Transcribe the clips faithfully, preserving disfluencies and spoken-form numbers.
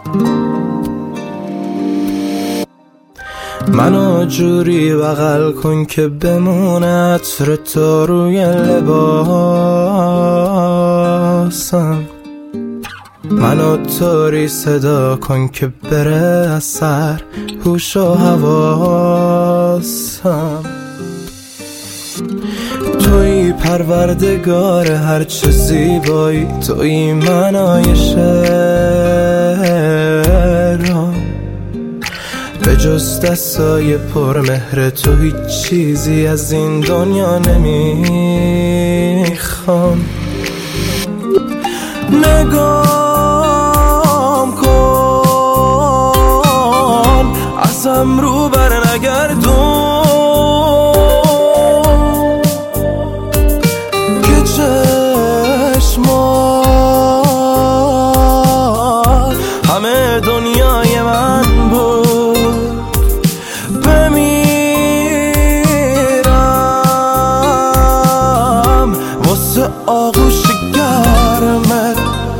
منو جوری بغل کن که بمونه عطر تو روی لباسم، منو طوری صدا کن که بره از سر هوش و حواسم. توی پروردگار هرچه زیبایی، توی منای شعرام، به جز دستای پر مهر تو هیچ چیزی از این دنیا نمیخوام. نگام کن ازم رو بر نگردون که چشمات همه دنیای من بود. بمیرم واسه آغوش گرمت،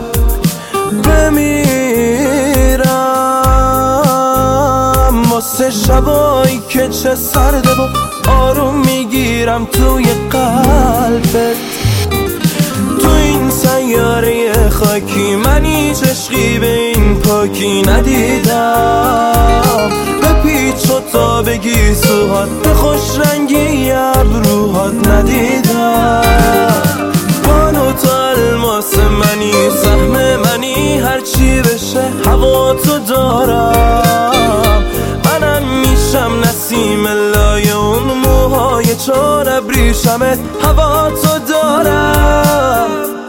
بمیرم واسه شبایی که چه سرده و آروم میگیرم توی قلبت. تو این سیاره خاکی من هیچ عشقی به این پاکی ندیدم. به پیچ و تابگی سوهات، به خوش رنگی ابروهات ندیدم. بانو تو الماس منی، سهم منی، هرچی بشه هوا تو دارم. منم میشم نسیم لای اون موهای چون ابریشمت، هوا تو دارم.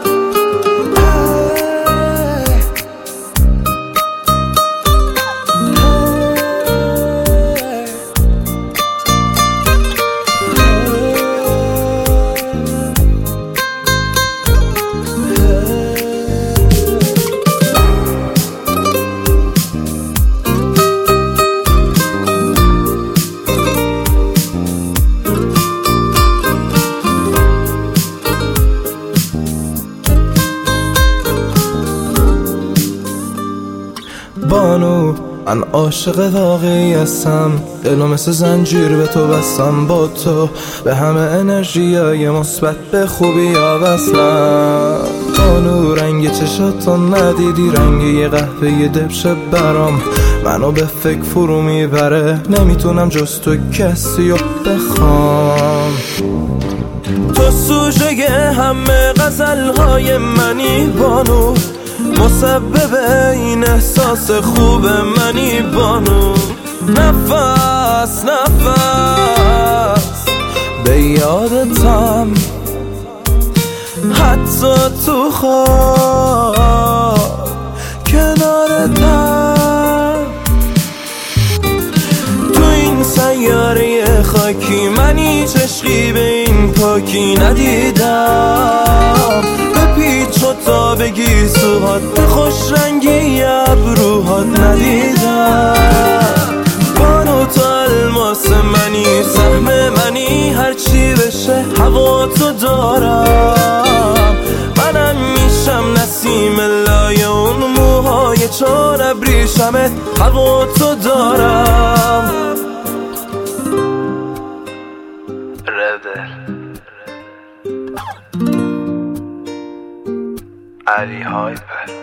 بانو من عاشق واقعی هستم، دلو مثل زنجیر به تو بستم. با تو به همه انرژیای مثبت به خوبی ها وصلم. بانو رنگ چشاتو ندیدی، رنگ یه قهوه دبشه برام منو به فکر فرو میبره. نمیتونم جز تو کسی رو بخوام. تو سوژه همه غزلهای منی بانو، مسبب این احساس خوب منی بانو. نفس نفس به یادتم، حتی تو خواب کنارتم. تو این سیاره خاکی من هیچ عشقی به این پاکی ندیدم. به پیچ و تابگی سوهات، به خوش رنگی ابروهات ندیدم. بانو تو الماس منی، سهم منی، هرچی بشه هوا تو دارم. منم میشم نسیم لای اون موهای چون ابریشمت، هوا تو دارم. ردل علی هایپر